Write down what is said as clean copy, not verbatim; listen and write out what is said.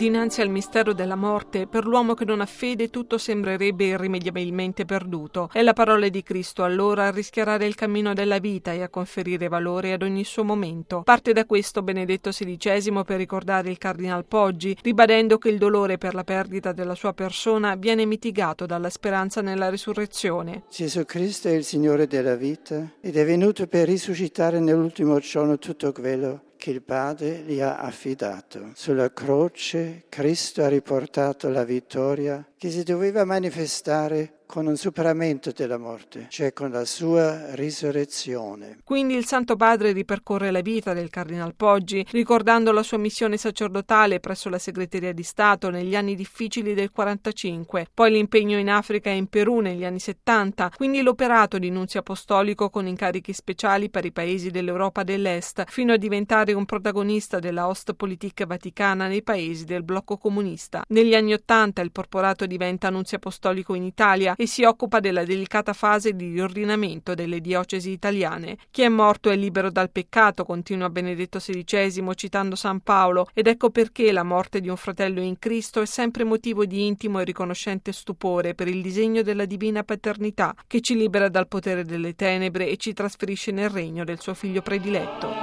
Dinanzi al mistero della morte, per l'uomo che non ha fede tutto sembrerebbe irrimediabilmente perduto. È la parola di Cristo allora a rischiarare il cammino della vita e a conferire valore ad ogni suo momento. Parte da questo Benedetto XVI per ricordare il Cardinal Poggi, ribadendo che il dolore per la perdita della sua persona viene mitigato dalla speranza nella risurrezione. Gesù Cristo è il Signore della vita ed è venuto per risuscitare nell'ultimo giorno tutto quello che il Padre gli ha affidato. Sulla croce Cristo ha riportato la vittoria che si doveva manifestare con un superamento della morte, cioè con la sua risurrezione. Quindi il Santo Padre ripercorre la vita del Cardinal Poggi, ricordando la sua missione sacerdotale presso la Segreteria di Stato negli anni difficili del 45, poi l'impegno in Africa e in Perù negli anni 70, quindi l'operato di nunzio apostolico con incarichi speciali per i paesi dell'Europa dell'Est, fino a diventare un protagonista della Ostpolitik vaticana nei paesi del blocco comunista. Negli anni 80 il porporato diventa nunzio apostolico in Italia e si occupa della delicata fase di riordinamento delle diocesi italiane. Chi è morto è libero dal peccato, continua Benedetto XVI citando San Paolo, ed ecco perché la morte di un fratello in Cristo è sempre motivo di intimo e riconoscente stupore per il disegno della divina paternità che ci libera dal potere delle tenebre e ci trasferisce nel regno del suo figlio prediletto.